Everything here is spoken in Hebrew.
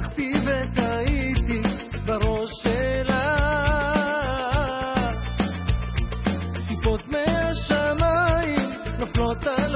הלכתי וטעיתי בראש שלה, טיפות מהשמיים נופלות על